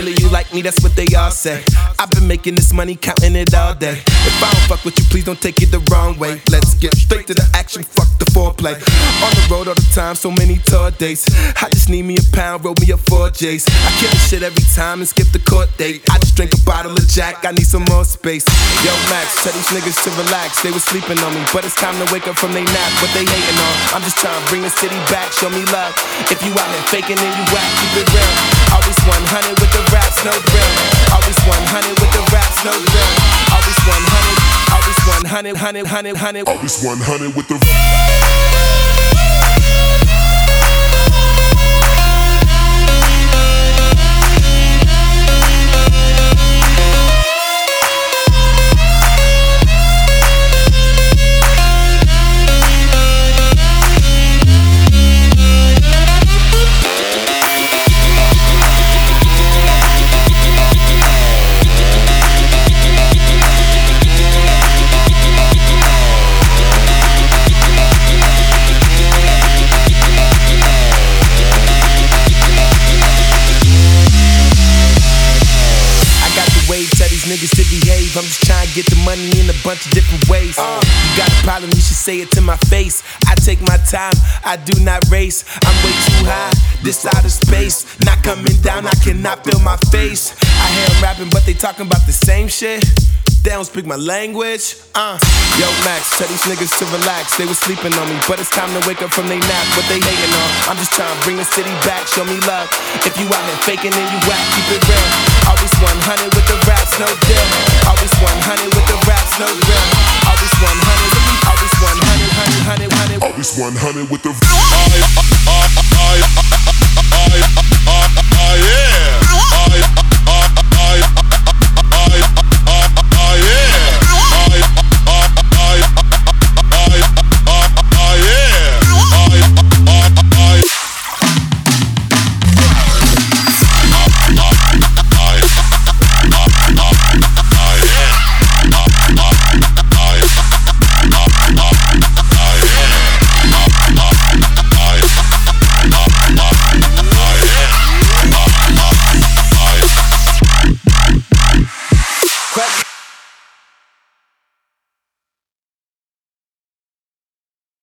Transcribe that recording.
Really, you like me, that's what they all say. I've been making this money, counting it all day. If I don't fuck with you, please don't take it the wrong way. Let's get straight to the action, fuck the foreplay. On the road all the time, so many tour dates. I just need me a pound, roll me up 4 J's. I kill the shit every time and skip the court date. I just drink a bottle of Jack, I need some more space. Yo, Max, tell these niggas to relax. They was sleeping on me, but it's time to wake up from they nap. What they hating on? I'm just trying to bring the city back, show me love. If you out here faking and you whack, keep it real. Always 100 with the raps, no drill. Always 100 with the raps, no drill. Always 100, always 100, 100, 100, 100. Always 100 with the niggas to behave. I'm just trying to get the money in a bunch of different ways. You got a problem, you should say it to my face. I take my time, I do not race. I'm way too high, this outer space. Not coming down, I cannot feel my face. I hear them rapping, but they talking about the same shit. They don't speak my language. Yo, Max, tell these niggas to relax. They was sleeping on me, but it's time to wake up from they nap. What they hating on? I'm just trying to bring the city back, show me love. If you out here faking and you whack, keep it real. Always 100 with the raps, no deal. Always 100 with the raps, no drill. Always 100, always 100, 100, 100, 100. Always 100 with the